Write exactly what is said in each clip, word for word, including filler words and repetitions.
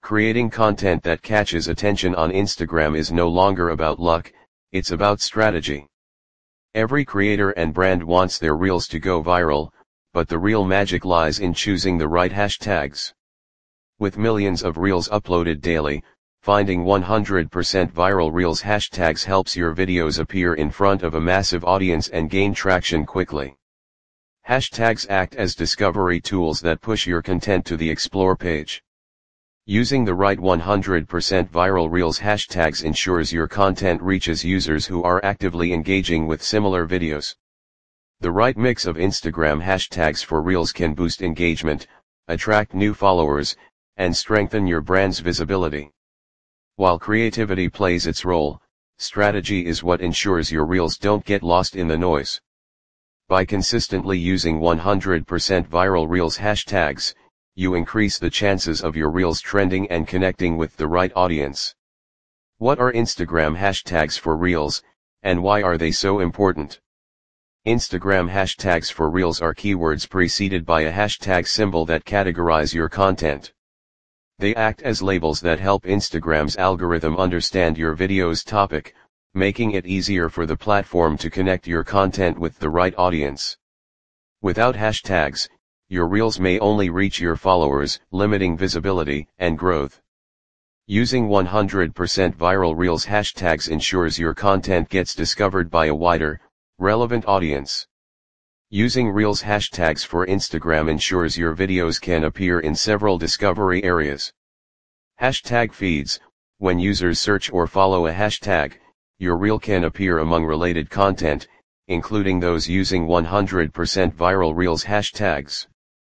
Creating content that catches attention on Instagram is no longer about luck, it's about strategy. Every creator and brand wants their reels to go viral, but the real magic lies in choosing the right hashtags. With millions of reels uploaded daily, finding one hundred percent viral reels hashtags helps your videos appear in front of a massive audience and gain traction quickly. Hashtags act as discovery tools that push your content to the Explore page. Using the right one hundred percent viral reels hashtags ensures your content reaches users who are actively engaging with similar videos. The right mix of Instagram hashtags for reels can boost engagement, attract new followers, and strengthen your brand's visibility. While creativity plays its role, strategy is what ensures your reels don't get lost in the noise. By consistently using one hundred percent viral reels hashtags, you increase the chances of your reels trending and connecting with the right audience. What are Instagram hashtags for reels, and why are they so important? Instagram hashtags for reels are keywords preceded by a hashtag symbol that categorize your content. They act as labels that help Instagram's algorithm understand your video's topic, making it easier for the platform to connect your content with the right audience. Without hashtags, your reels may only reach your followers, limiting visibility and growth. Using one hundred percent viral reels hashtags ensures your content gets discovered by a wider, relevant audience. Using reels hashtags for Instagram ensures your videos can appear in several discovery areas. Hashtag feeds: when users search or follow a hashtag, your reel can appear among related content, including those using one hundred percent viral reels hashtags.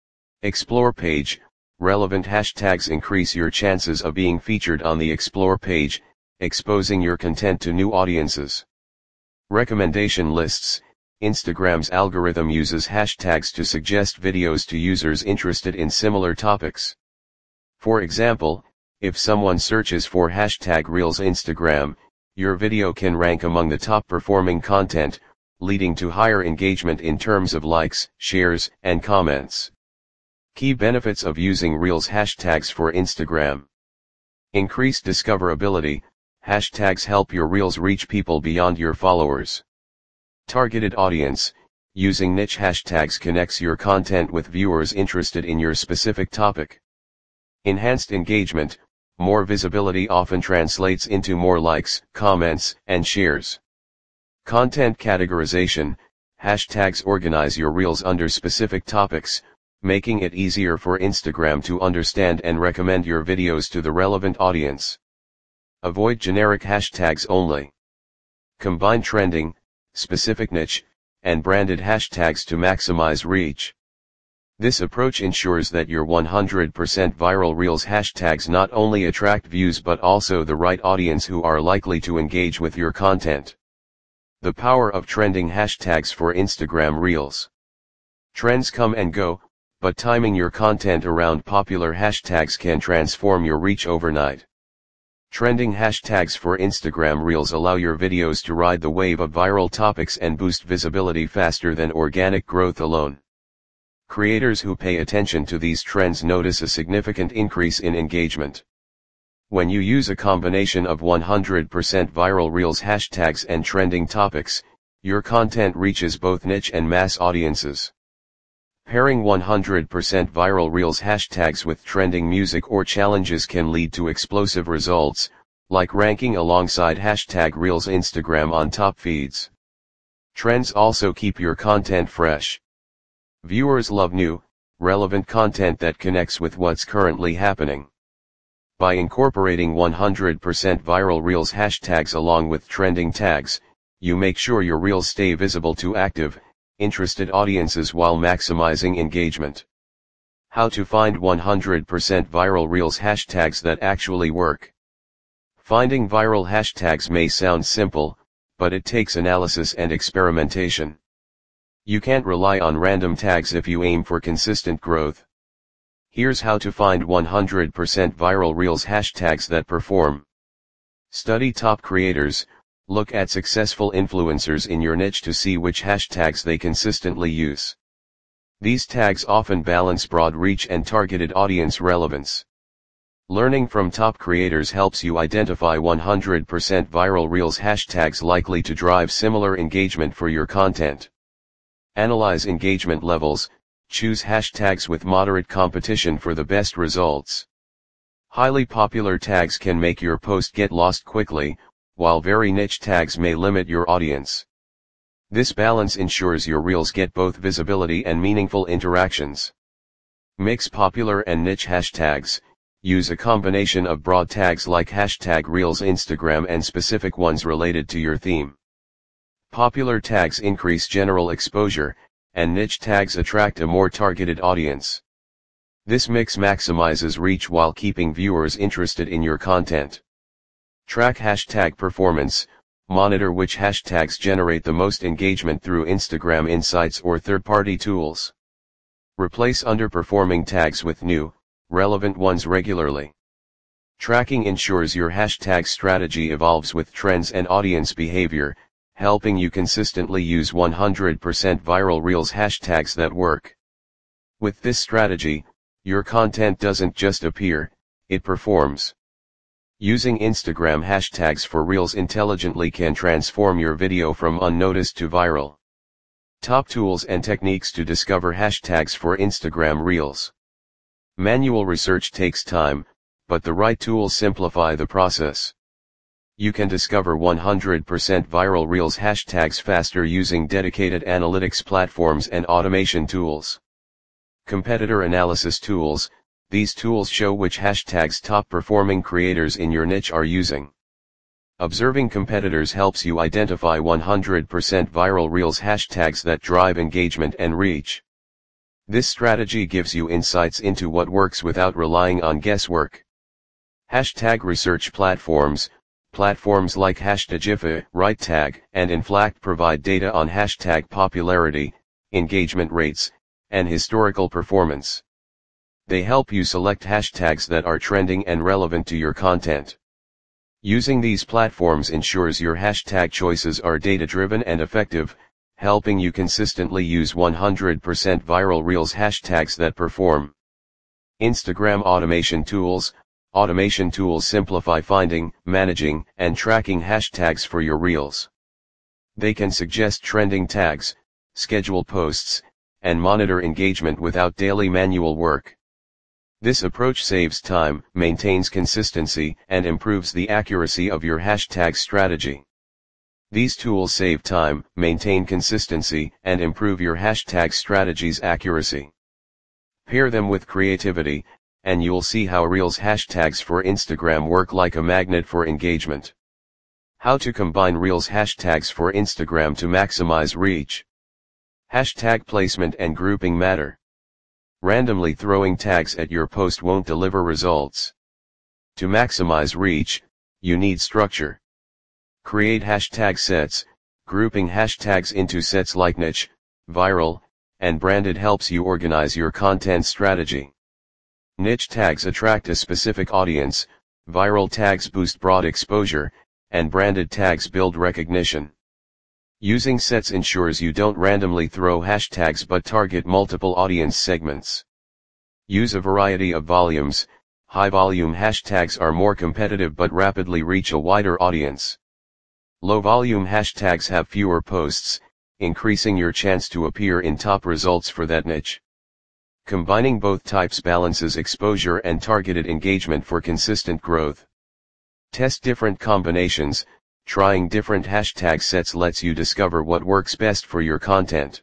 Explore page: relevant hashtags increase your chances of being featured on the Explore page, exposing your content to new audiences. Recommendation lists: Instagram's algorithm uses hashtags to suggest videos to users interested in similar topics. For example, if someone searches for hashtag Reels Instagram, your video can rank among the top performing content, leading to higher engagement in terms of likes, shares, and comments. Key benefits of using Reels hashtags for Instagram: increased discoverability: hashtags help your reels reach people beyond your followers. Targeted audience: using niche hashtags connects your content with viewers interested in your specific topic. Enhanced engagement: more visibility often translates into more likes, comments, and shares. Content categorization: hashtags organize your reels under specific topics, making it easier for Instagram to understand and recommend your videos to the relevant audience. Avoid generic hashtags only. Combine trending, specific niche, and branded hashtags to maximize reach. This approach ensures that your one hundred percent viral reels hashtags not only attract views but also the right audience who are likely to engage with your content. The power of trending hashtags for Instagram Reels. Trends come and go, but timing your content around popular hashtags can transform your reach overnight. Trending hashtags for Instagram Reels allow your videos to ride the wave of viral topics and boost visibility faster than organic growth alone. Creators who pay attention to these trends notice a significant increase in engagement. When you use a combination of one hundred percent viral Reels hashtags and trending topics, your content reaches both niche and mass audiences. Pairing one hundred percent viral Reels hashtags with trending music or challenges can lead to explosive results, like ranking alongside hashtag Reels Instagram on top feeds. Trends also keep your content fresh. Viewers love new, relevant content that connects with what's currently happening. By incorporating one hundred percent viral Reels hashtags along with trending tags, you make sure your reels stay visible to active, interested audiences while maximizing engagement. How to find one hundred percent viral Reels hashtags that actually work. Finding viral hashtags may sound simple, but it takes analysis and experimentation. You can't rely on random tags if you aim for consistent growth. Here's how to find one hundred percent viral Reels hashtags that perform. Study top creators. Look at successful influencers in your niche to see which hashtags they consistently use. These tags often balance broad reach and targeted audience relevance. Learning from top creators helps you identify one hundred percent viral Reels hashtags likely to drive similar engagement for your content. Analyze engagement levels, choose hashtags with moderate competition for the best results. Highly popular tags can make your post get lost quickly, while very niche tags may limit your audience. This balance ensures your Reels get both visibility and meaningful interactions. Mix popular and niche hashtags. Use a combination of broad tags like hashtag Reels Instagram and specific ones related to your theme. Popular tags increase general exposure, and niche tags attract a more targeted audience. This mix maximizes reach while keeping viewers interested in your content. Track hashtag performance. Monitor which hashtags generate the most engagement through Instagram Insights or third-party tools. Replace underperforming tags with new, relevant ones regularly. Tracking ensures your hashtag strategy evolves with trends and audience behavior, helping you consistently use one hundred percent viral Reels hashtags that work. With this strategy, your content doesn't just appear, it performs. Using Instagram hashtags for Reels intelligently can transform your video from unnoticed to viral. Top tools and techniques to discover hashtags for Instagram Reels. Manual research takes time, but the right tools simplify the process. You can discover one hundred percent viral Reels hashtags faster using dedicated analytics platforms and automation tools. Competitor analysis tools. These tools show which hashtags top-performing creators in your niche are using. Observing competitors helps you identify one hundred percent viral Reels hashtags that drive engagement and reach. This strategy gives you insights into what works without relying on guesswork. Hashtag research platforms. Platforms like Hashtagifica, RightTag, and Inflact provide data on hashtag popularity, engagement rates, and historical performance. They help you select hashtags that are trending and relevant to your content. Using these platforms ensures your hashtag choices are data-driven and effective, helping you consistently use one hundred percent viral Reels hashtags that perform. Instagram automation tools. Automation tools simplify finding, managing, and tracking hashtags for your Reels. They can suggest trending tags, schedule posts, and monitor engagement without daily manual work. This approach saves time, maintains consistency, and improves the accuracy of your hashtag strategy. These tools save time, maintain consistency, and improve your hashtag strategy's accuracy. Pair them with creativity, and you'll see how Reels hashtags for Instagram work like a magnet for engagement. How to combine Reels hashtags for Instagram to maximize reach. Hashtag placement and grouping matter. Randomly throwing tags at your post won't deliver results. To maximize reach, you need structure. Create hashtag sets. Grouping hashtags into sets like niche, viral, and branded helps you organize your content strategy. Niche tags attract a specific audience, viral tags boost broad exposure, and branded tags build recognition. Using sets ensures you don't randomly throw hashtags but target multiple audience segments. Use a variety of volumes. High-volume hashtags are more competitive but rapidly reach a wider audience. Low-volume hashtags have fewer posts, increasing your chance to appear in top results for that niche. Combining both types balances exposure and targeted engagement for consistent growth. Test different combinations. Trying different hashtag sets lets you discover what works best for your content.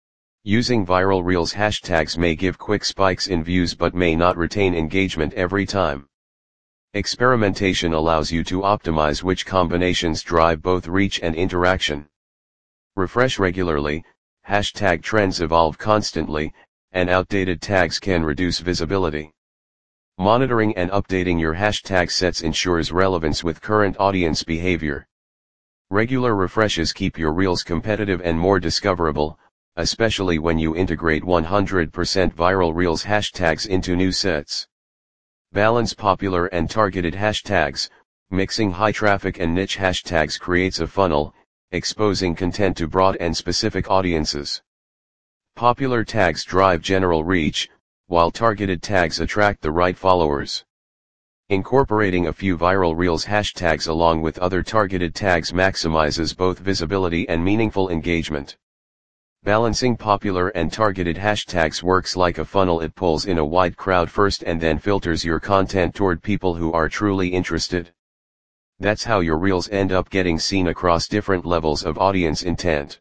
Using viral Reels hashtags may give quick spikes in views but may not retain engagement every time. Experimentation allows you to optimize which combinations drive both reach and interaction. Refresh regularly. Hashtag trends evolve constantly, and outdated tags can reduce visibility. Monitoring and updating your hashtag sets ensures relevance with current audience behavior. Regular refreshes keep your Reels competitive and more discoverable, especially when you integrate one hundred percent viral Reels hashtags into new sets. Balance popular and targeted hashtags. Mixing high traffic and niche hashtags creates a funnel, exposing content to broad and specific audiences. Popular tags drive general reach, while targeted tags attract the right followers. Incorporating a few viral Reels hashtags along with other targeted tags maximizes both visibility and meaningful engagement. Balancing popular and targeted hashtags works like a funnel. It pulls in a wide crowd first and then filters your content toward people who are truly interested. That's how your Reels end up getting seen across different levels of audience intent.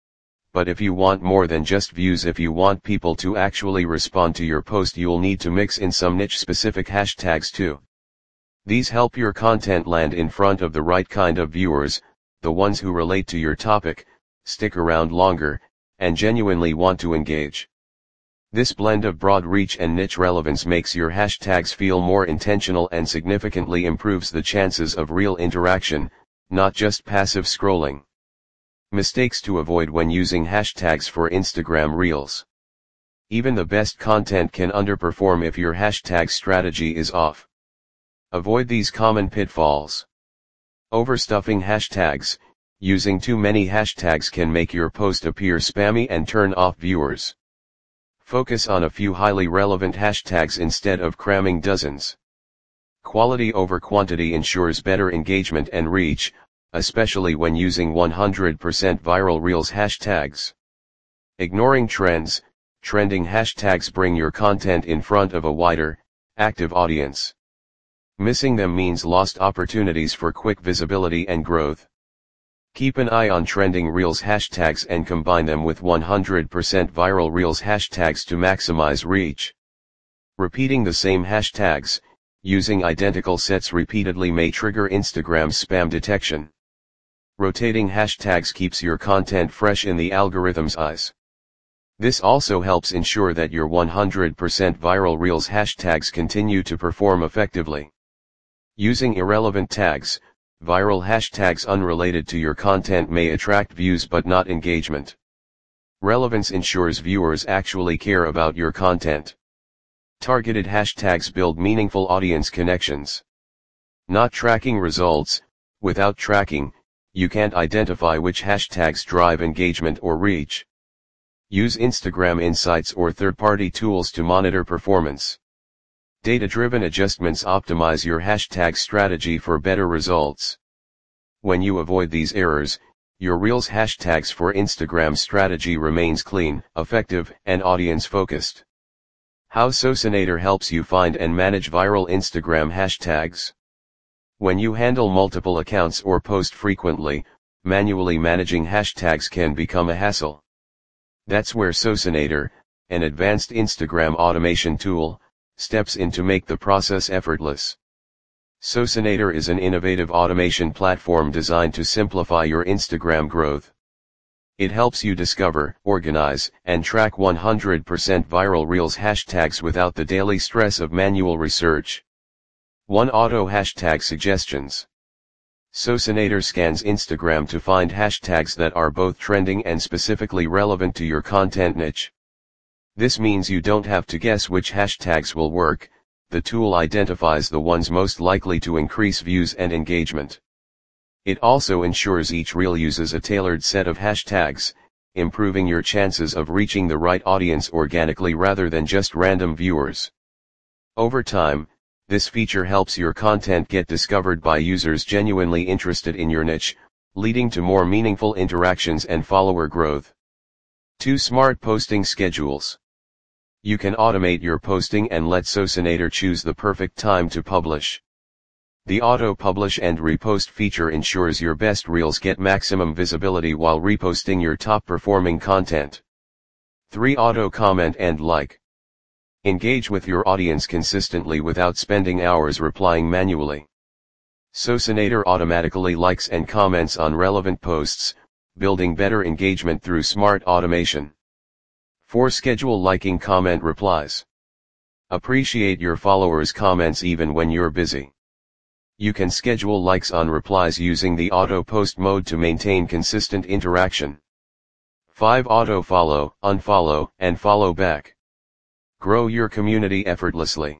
But if you want more than just views, if you want people to actually respond to your post, you'll need to mix in some niche-specific hashtags too. These help your content land in front of the right kind of viewers, the ones who relate to your topic, stick around longer, and genuinely want to engage. This blend of broad reach and niche relevance makes your hashtags feel more intentional and significantly improves the chances of real interaction, not just passive scrolling. Mistakes to avoid when using hashtags for Instagram Reels. Even the best content can underperform if your hashtag strategy is off. Avoid these common pitfalls. Overstuffing hashtags. Using too many hashtags can make your post appear spammy and turn off viewers. Focus on a few highly relevant hashtags instead of cramming dozens. Quality over quantity ensures better engagement and reach, especially when using one hundred percent viral Reels hashtags. Ignoring trends. Trending hashtags bring your content in front of a wider, active audience. Missing them means lost opportunities for quick visibility and growth. Keep an eye on trending Reels hashtags and combine them with one hundred percent viral Reels hashtags to maximize reach. Repeating the same hashtags, using identical sets repeatedly may trigger Instagram spam detection. Rotating hashtags keeps your content fresh in the algorithm's eyes. This also helps ensure that your one hundred percent viral Reels hashtags continue to perform effectively. Using irrelevant tags. Viral hashtags unrelated to your content may attract views but not engagement. Relevance ensures viewers actually care about your content. Targeted hashtags build meaningful audience connections. Not tracking results. Without tracking, you can't identify which hashtags drive engagement or reach. Use Instagram Insights or third-party tools to monitor performance. Data-driven adjustments optimize your hashtag strategy for better results. When you avoid these errors, your Reels hashtags for Instagram strategy remains clean, effective, and audience-focused. How Socinator helps you find and manage viral Instagram hashtags. When you handle multiple accounts or post frequently, manually managing hashtags can become a hassle. That's where Socinator, an advanced Instagram automation tool, steps in to make the process effortless. Socinator is an innovative automation platform designed to simplify your Instagram growth. It helps you discover, organize, and track one hundred percent viral Reels hashtags without the daily stress of manual research. one Auto Hashtag Suggestions. Socinator scans Instagram to find hashtags that are both trending and specifically relevant to your content niche. This means you don't have to guess which hashtags will work. The tool identifies the ones most likely to increase views and engagement. It also ensures each reel uses a tailored set of hashtags, improving your chances of reaching the right audience organically rather than just random viewers. Over time, this feature helps your content get discovered by users genuinely interested in your niche, leading to more meaningful interactions and follower growth. two Smart Posting Schedules. You can automate your posting and let Socinator choose the perfect time to publish. The Auto Publish and Repost feature ensures your best reels get maximum visibility while reposting your top-performing content. three Auto Comment and Like. Engage with your audience consistently without spending hours replying manually. Socinator automatically likes and comments on relevant posts, building better engagement through smart automation. four Schedule liking comment replies. Appreciate your followers' comments even when you're busy. You can schedule likes on replies using the auto post mode to maintain consistent interaction. five Auto follow, unfollow, and follow back. Grow your community effortlessly.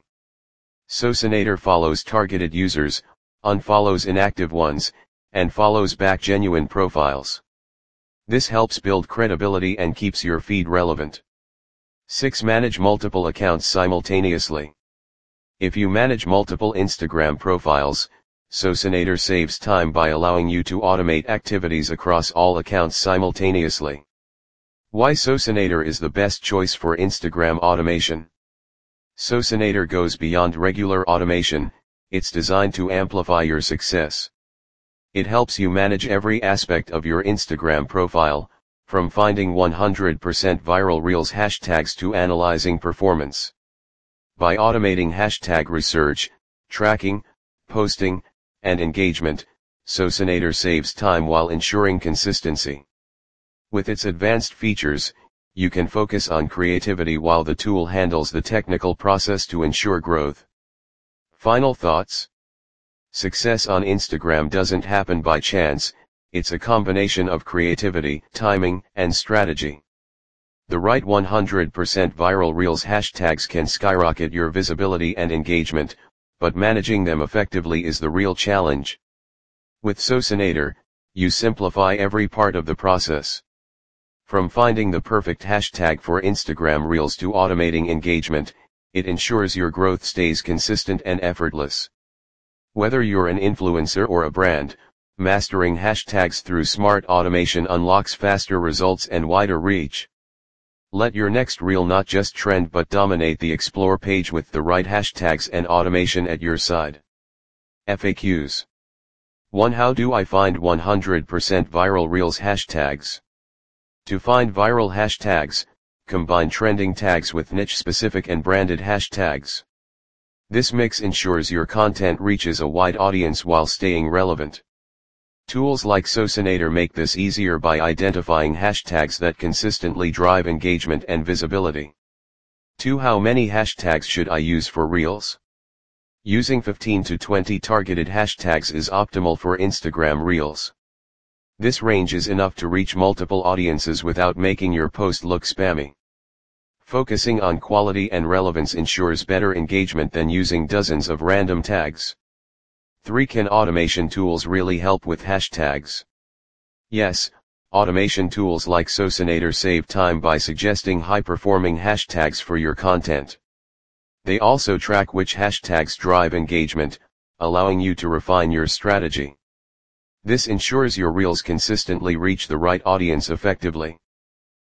Socinator follows targeted users, unfollows inactive ones, and follows back genuine profiles. This helps build credibility and keeps your feed relevant. six Manage multiple accounts simultaneously. If you manage multiple Instagram profiles, Socinator saves time by allowing you to automate activities across all accounts simultaneously. Why Socinator is the best choice for Instagram automation? Socinator goes beyond regular automation, it's designed to amplify your success. It helps you manage every aspect of your Instagram profile, from finding one hundred percent viral Reels hashtags to analyzing performance. By automating hashtag research, tracking, posting, and engagement, Socinator saves time while ensuring consistency. With its advanced features, you can focus on creativity while the tool handles the technical process to ensure growth. Final thoughts? Success on Instagram doesn't happen by chance, it's a combination of creativity, timing, and strategy. The right one hundred percent viral Reels hashtags can skyrocket your visibility and engagement, but managing them effectively is the real challenge. With Socinator, you simplify every part of the process. From finding the perfect hashtag for Instagram Reels to automating engagement, it ensures your growth stays consistent and effortless. Whether you're an influencer or a brand, mastering hashtags through smart automation unlocks faster results and wider reach. Let your next reel not just trend but dominate the Explore page with the right hashtags and automation at your side. F A Qs. one. How do I find one hundred percent viral Reels hashtags? To find viral hashtags, combine trending tags with niche-specific and branded hashtags. This mix ensures your content reaches a wide audience while staying relevant. Tools like Socinator make this easier by identifying hashtags that consistently drive engagement and visibility. two. How many hashtags should I use for Reels? Using fifteen to twenty targeted hashtags is optimal for Instagram Reels. This range is enough to reach multiple audiences without making your post look spammy. Focusing on quality and relevance ensures better engagement than using dozens of random tags. three. Can automation tools really help with hashtags? Yes, automation tools like Socinator save time by suggesting high-performing hashtags for your content. They also track which hashtags drive engagement, allowing you to refine your strategy. This ensures your Reels consistently reach the right audience effectively.